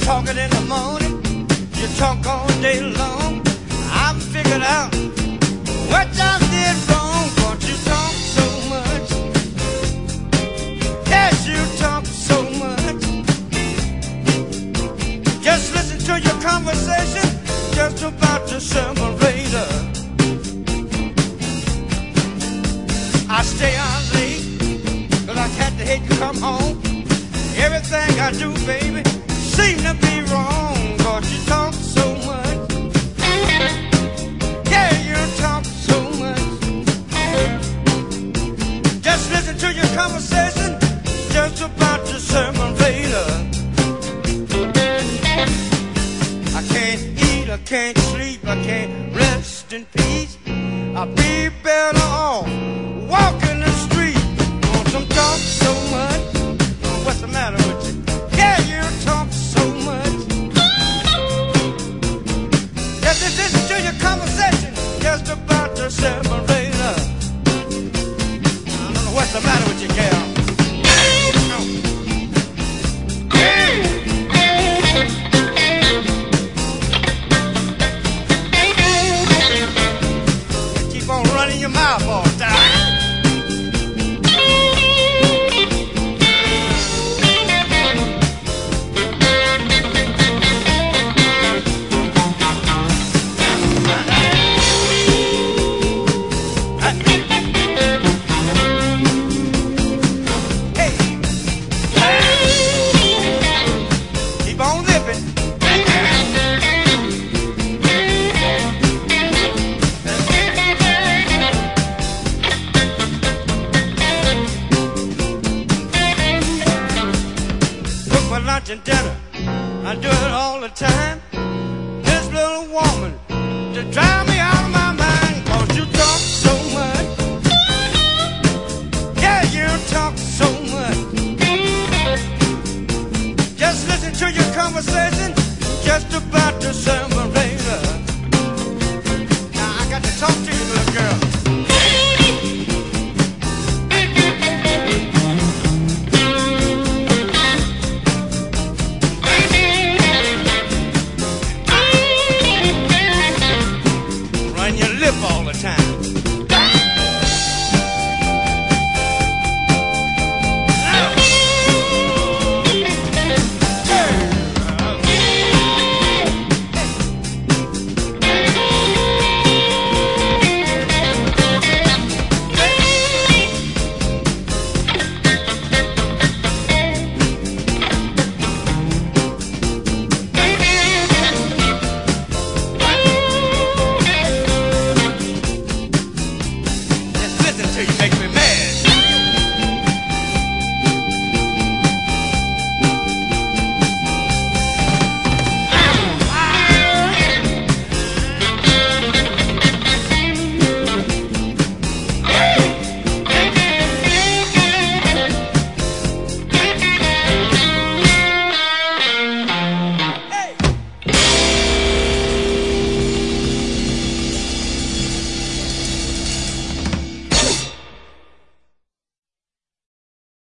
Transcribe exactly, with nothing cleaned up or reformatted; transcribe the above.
talking in the morning, you talk all day long. I've figured out what I did wrong, but you talk so much. Yes, you talk so much. Just listen to your conversation, just about to separate her. I stay out late, cause I had to hate you come home. Everything I do, baby, seem to be wrong, cause you talk so much. Yeah, you talk so much. Just listen to your conversation, just about to separate her. I can't eat, I can't sleep, I can't rest in peace. I'll be better off walking the street. Want some talk so much? What's the matter with you? Yeah, you talk so much. Just listen to your conversation, just about to separate her. I don't know what's the matter with you, girl. Keep on running your mouth all the time. Lunch and dinner, I do it all the time. This little woman to drive me out of my mind, cause you talk so much. Yeah, you talk so much. Just listen to your conversation, just about to serve